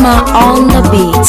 Drama on the beat.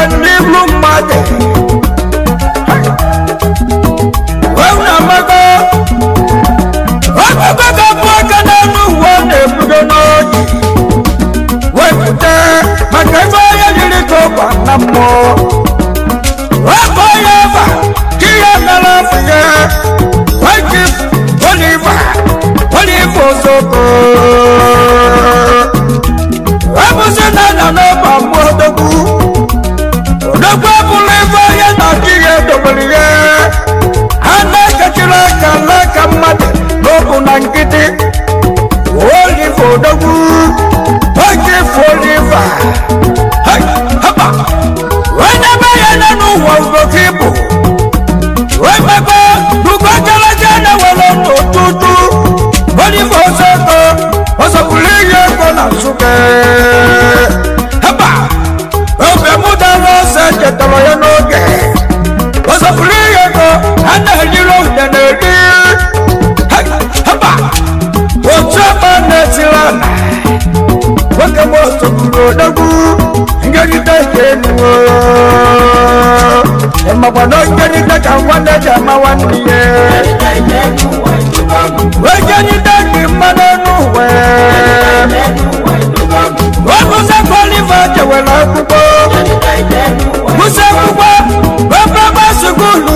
ni lumade wana mago wako boka na nuwane budono wekute makaiba ya niliko banamo wako yaba kia nalafige wakif Oliva soko Abusena na no bamodogu Odogwa buliva ya na kiye dobaliye Ana kachira kala kamade Lobu nangiti Oliva odogu Wakif Oliva Hai, hapa Wena baya na nuwa ugokibu Wemego Lugwa jala jana wala tutu Oliva soko Osakuliye kona suke Hapa Obe muda rose jetalo ya noge Osakuliye ko Hana hilo deneri Hapa Ochapa netilana Wake moto kurodagu Ngegita kenuwa Ema wano ngegita kawanda jama wandiye Ngegita kimanenu we Wakusa Oliva jewela kubo Musa kubo Baba sukulu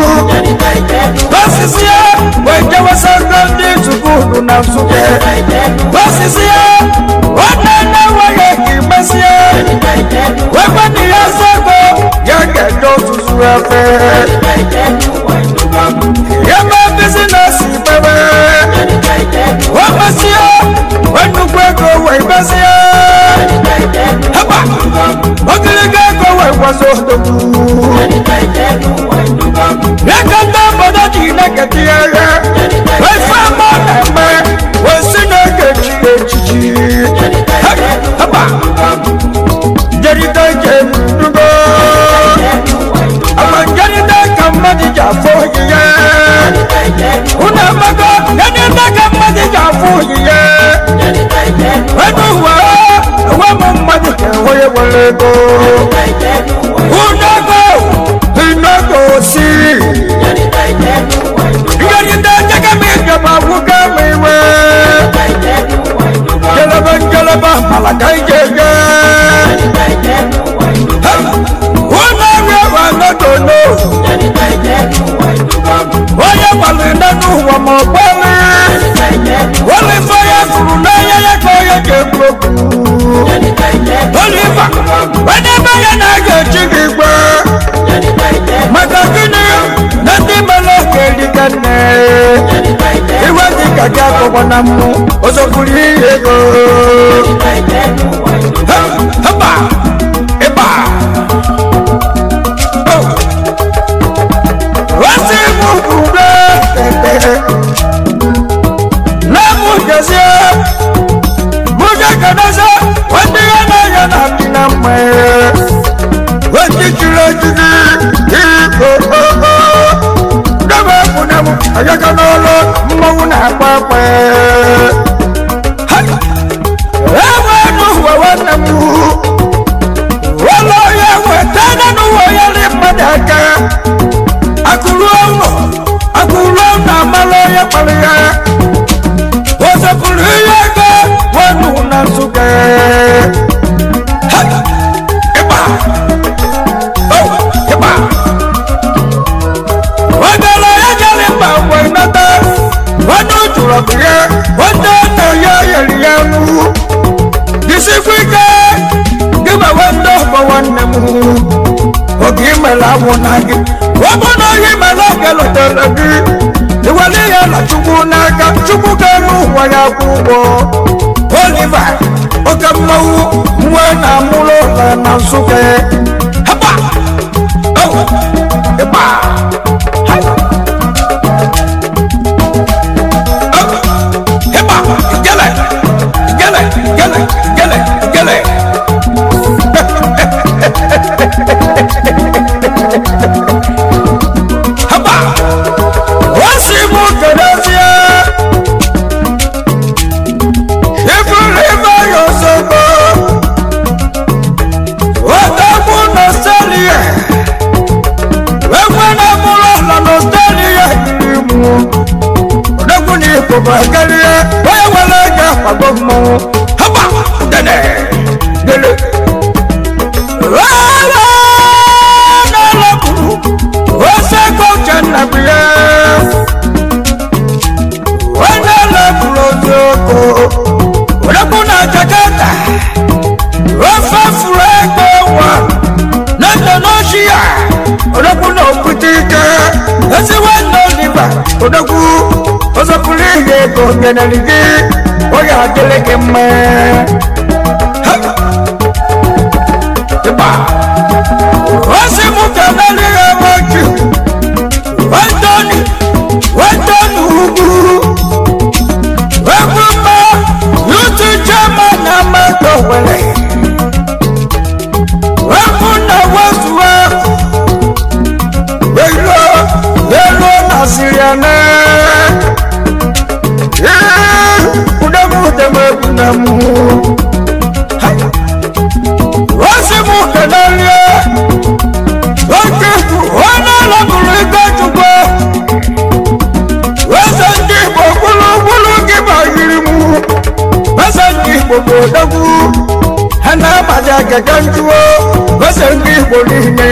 Basisia Wejewa sakandi sukulu na suke Basisia Wanana waye kimasia Wepani ya sako Yake josu suefe Yema business bebe Wamasio Wenukweko webasia Hapa Wakiligeko wewasodogu Nekanda moda jineketiere Wefama neme Wesineke chichi Hapa Jerita jemudugo Ama jerita kamadi jafoye Unamago Jerita kamadi jafoye Wenuwa Wamamadi kewoye walego Unago Inago si Jerita jagamiga mawukamiwe Jalaba malakai jege Unawe wanodono Oya walinanu wa mopale Olifaya kurunaya yakoye kebloku Oliva Weneba yanaga chigigwa Makakini Nandi malake likane Iwadi kakako wanamu Osokuli yego Hapa Eba Wasi mukube Namu jasia Muja kadasa Wandi yana kinamwe Wandi chile chigi Iko Dama kunamu Ayaka nolo Mwauna kwakwe Hai Ewanu wawanamu Walo yewe Tana nuwa yali madaka Akuruona malo ya palia Wasa kuliyaka Wanu nasuke Hai Eba Oh Eba Wagala ya jalimba Wainata Wanu churabia Wandana ya yaliyanu Disikwike Gima wando Bawanemu Ogimela wonagi Wabono himela gelotelebi Iwali ya la chukunaka Chukukenu waya kubo Oliva Okamawu Mwena mulola na suke Hapa Oh Eba Hai Oh Eba Gele Gele Gele Gele Gele Hapa Wasimu Kadazia Ifuriva Yosoko Watamu Nasa Indonesia odogu no putika esi wando liba odogu osapulege ko genaligi oya deleke me ba wasi mukanali amaki wandoni ugu waguma yutu jama na makowele wakuna wazua welo nasiriane udamu wasimu kanalia wakifu wana la kulika chukwa wasanjibo kulu kiba yirimu wasanjibo kodagu hana majaga kanjuo wasanjibo lihne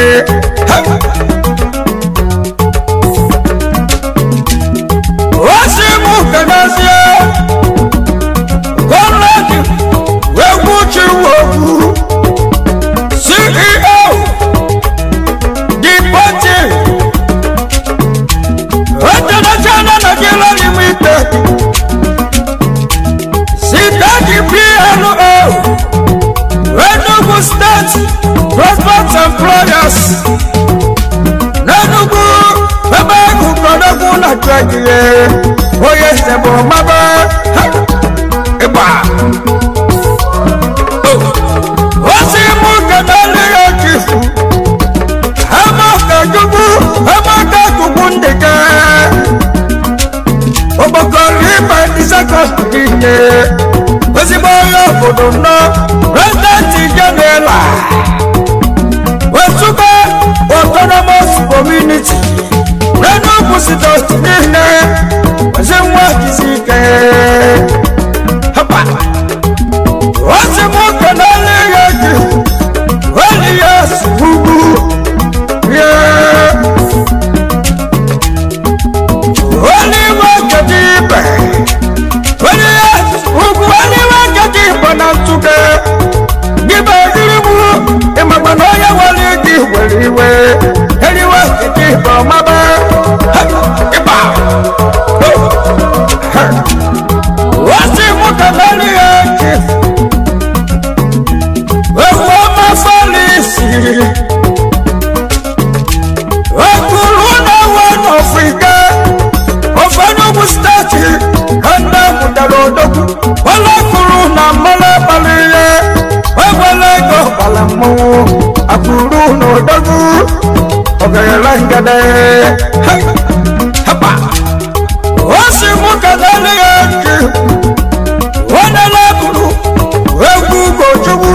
wasimu kanalia CEO Dipoti International Nigeria Limited Sidaki PLO Enugu State Transport Employers Nenugu Ebeku Kodogu na Trakiye Oye Sebo Maba Eba wasimu kadali ya kifu hamaka jugu ndeke obokolipa isaka kine wasiboyo kodono President Janela wasuka autonomous community Enugu State nine wasimu kisike hapa wasimu kadali Elias Ugu Oliwa Kadibe Elias Ugu Oliwa Kadibe Nantuke Giba Giribu Imabanoya Walidi Waliwe Eliwa Kadibe Maba Giba Wasimu Kadali Yaki Wakuluna one Africa of Enugu State Kanda Mudarodoku Walakuluna Malabaliye Wawalego Balamu Akuluna Dogu Ogayalangade Hapa Wasimu Kadali Yaki Wanalakulu Wegugo Chubu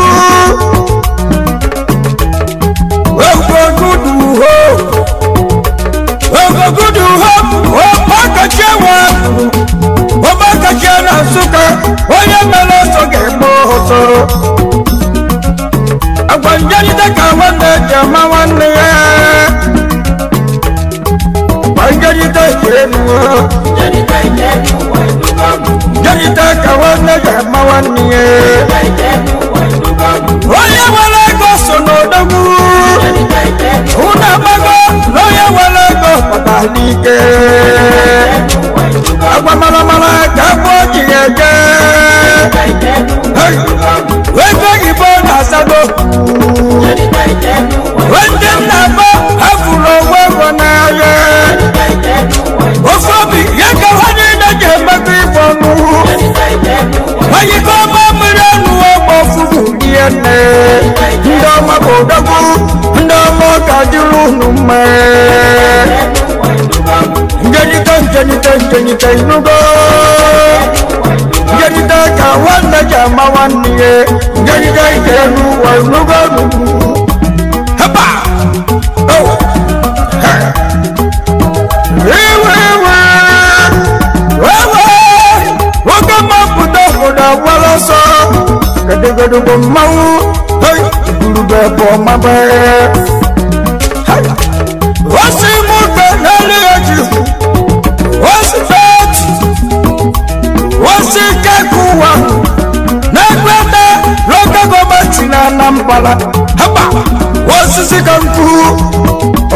Nampala haba wasisi kanku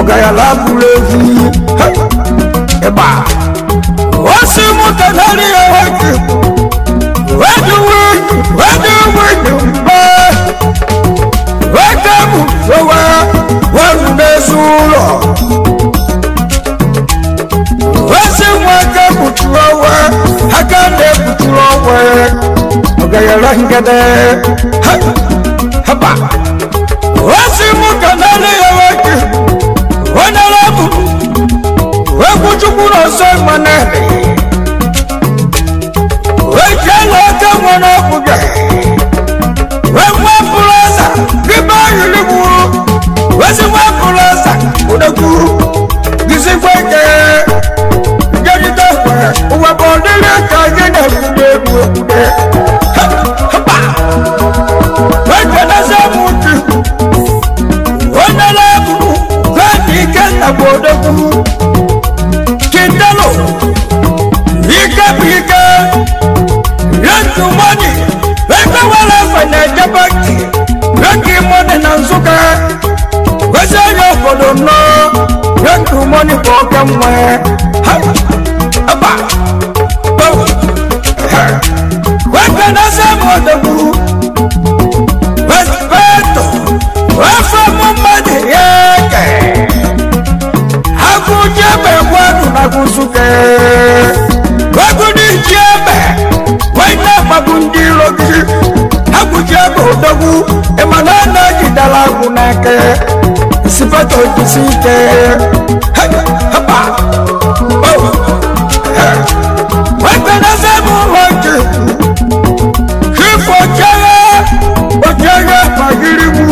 ogayala bulevi eba osimu kanali yawaki wadu wakamu sowa wande sulo osimu wakamu tuwa hakande tuwa ogayala ngade haba osimu kanali yawaki wanalabu wakuchukura semanele wekela kamwana kuja wemwapulaza kibayulibu wesimwapulaza udaku gisikweke jaditakwe uwabondele kagene kudebu haba wekena semuti wanalabu wenikena kudebu kindalo Pika Yantu money Weka wala fanya jabaki Yanki money nansuka Wesa yokodo no Yantu money poka mwe Aba Weka nasa modabu Wespeto Wafa mumani yake Hakujebe wadu na kusuke Waguni jebe Waina magundiro gi Hakujebe udogu Emanana jidala kunake Sipato jisike Hapa Wakana semu hoji Kifo jaya Ojaya magirimu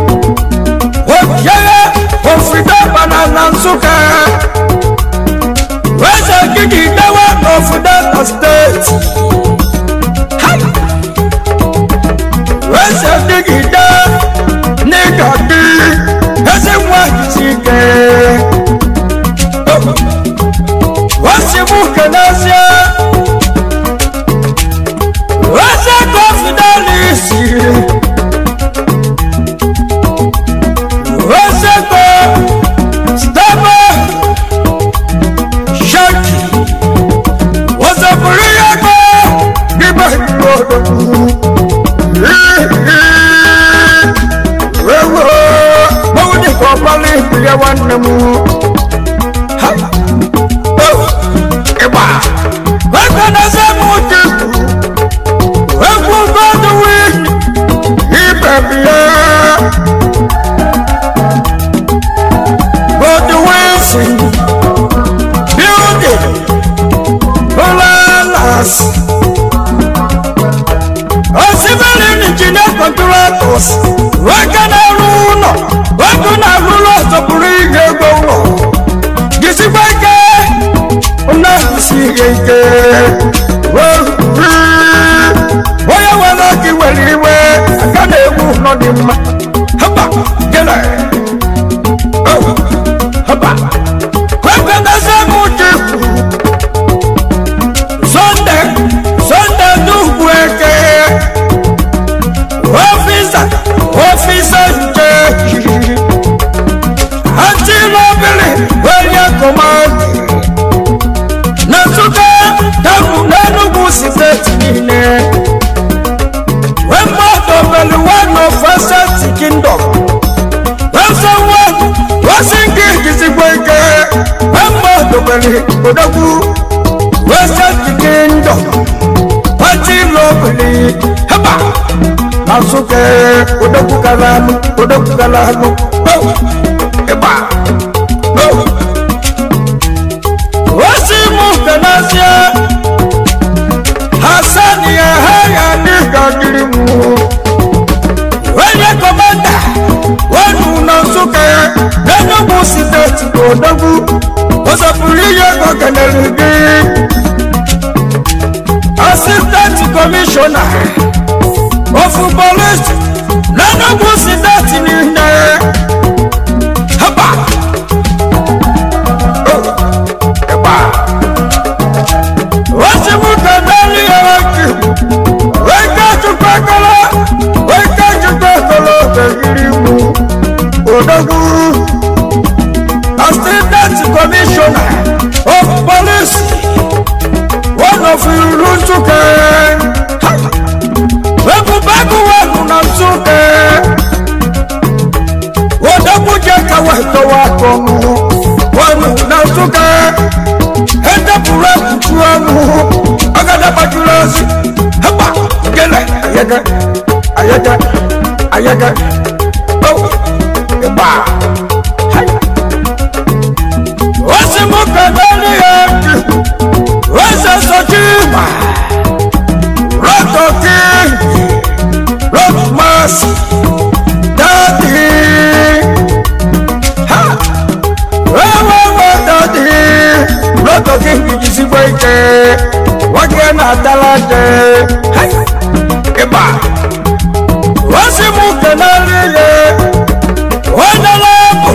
Ojaya Ofida banana nsuka Wesa kiki dawa of Delta State. Wesa kiki da nigga di ese mwajike. Wasi mukenasia Wesa confidalisi Wesa ko staba Shaki Wasa Puriako Giba Hirodo Wewo Mawudi Kopali Pia Wanamu Ha Eba Wakana Samuti Wewo Godowi Ibabia Godowi Sing Building Polalas Osibali Engineer Contractors Wakana Runo Wakana Runo Sopurige Gono Gisikweke Unahisige Oya walaki weliwe Akane ewu nodima Haba Gele Haba Wakana Samuti Sunday Nukweke Officer Nje Antilo Bili Wenya Command Nasuka Tamu Nanubu Siteti Nine Wemba Dobeli One of First Kingdom Wemsa One Wasingi Kisikweke Wemba Dobeli Odagu Western Kingdom Antilo Bili Haba Nasuke Odagu Kalamu Eba Wasimu Kanasia Hassani Haya Nika Girimu Wenye Komanda Wanu Nasuke Nenubu Siteti Odagu Wasapuliye Kokaneligi Assistant Commissioner of Police Nenubu Siteti Nine Haba Wasimu Kanali Yawaki Weka Chupakala Kagirimu Odagu firu nsuke webu bagu wenu na nsuke wodabu jeka weto wakonu wenu na nsuke hende pura kutuanu agada bajulasi hapa gele ayega oh eba hai wasimuka dani yetu wasa sojima rotoki rotmas dadi ha wewe dadi rotoki kijisiboike wagena talate hai eba wasimuka dani yetu wanalabu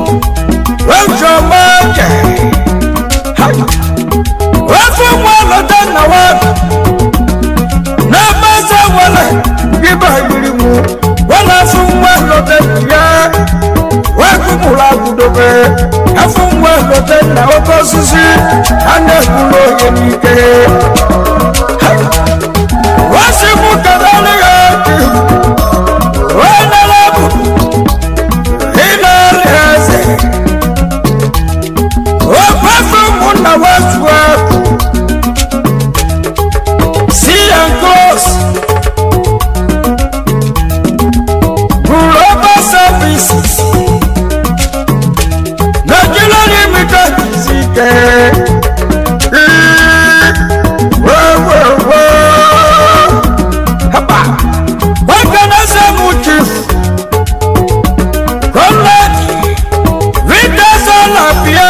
wajomake hai wafu mwalo tena wafu na maza wala giba yirimu wala fu mwalo tena waku mula kudobe afu mwalo tena okosisi ane kulo yenike hai wasimuka dani yetu wanalabu na watu wako see and close global services Nigeria limited zike hapa wakanaza muchief college vitazo la pia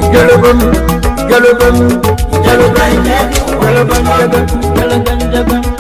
Gelabun